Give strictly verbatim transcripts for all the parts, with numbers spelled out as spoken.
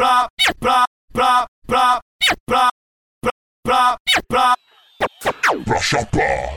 pra, pra, pra, pra, pra, pra, pra, pra chapar.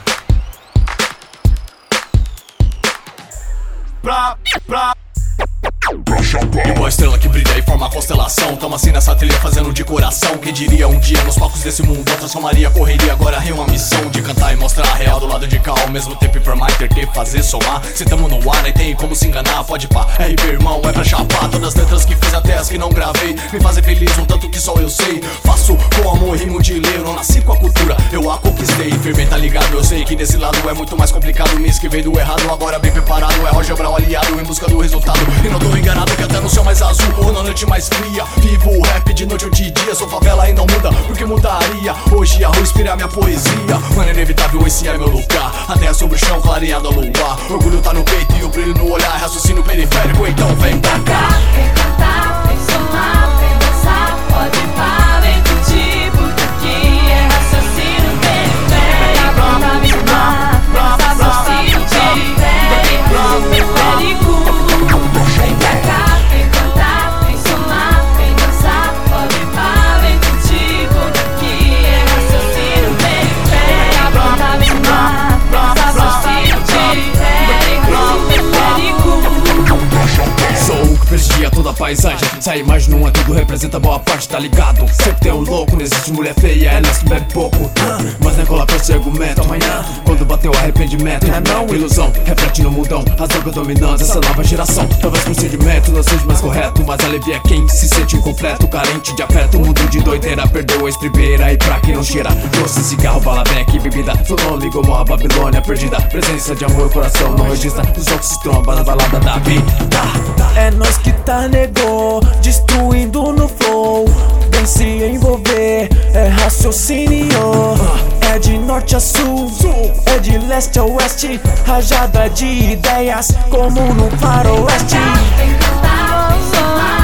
Pra, pra, pra chapar. Igual a estrela que brilha e forma a constelação. Tamo assim nessa trilha fazendo de coração. Quem diria um dia nos palcos desse mundo eu transformaria a correria agora em uma missão de cantar e mostrar a real do lado de cá. Ao mesmo tempo informar, ter fazer, somar. Se tamo no ar, nem tem como se enganar. Pode pá, R P irmão, é pra chapar. Todas as letras que fiz até as que não gravei me fazem feliz, um tanto que só eu sei. Faço com amor, rimo de ler. Eu não nasci com a cultura, eu a conquistei. Firme, tá ligado, eu sei que desse lado é muito mais complicado. Me esquivei do errado, agora bem preparado. É Roger Brown aliado em busca do resultado. E não tô enganado que até no céu mais azul ou na noite mais fria vivo o rap de noite ou de dia. Sou favela e não muda, porque mudaria. Hoje a rua inspira minha poesia. Mano, é inevitável, esse é meu lugar. A terra sobre o chão, clareado a luar. Orgulho tá no peito e o brilho no olhar. Raciocínio periférico, então vem pra cá. Vem cantar, vem somar, vem dançar. Pode parar, vem curtir, porque aqui é raciocínio periférico. Vem somar, raciocínio periférico, periférico. Vem pra cá, vem cantar, vem somar, vem dançar. Pode parar, vem curtir, porque aqui é raciocínio periférico. Vem somar, raciocínio periférico, periférico. Sou o que prestigia toda a paisagem. Se a imagem não é tudo, representa boa parte, tá ligado? Sempre tem um louco, não existe mulher feia, elas que bebe pouco. Mas nem cola pra esse argumento. Amanhã, quando bateu arrependimento, é não ilusão, reflete no mundão. As drogas dominando essa nova geração. Talvez o procedimento não seja mais correto, mas alivia quem se sente incompleto, carente de afeto. O mundo de doideira perdeu a estribeira. E pra quem não cheira doce, cigarro, bala, beck, bebida, não ligou, morra, Babilônia perdida. Presença de amor, coração não registra. Os outros se tromba na balada da vida. É nós que tá negou, destruindo no flow. Vem se envolver, é raciocínio. É de norte a sul, é de leste a oeste. Rajada de ideias, como no faroeste. Vem cantar, vem somar.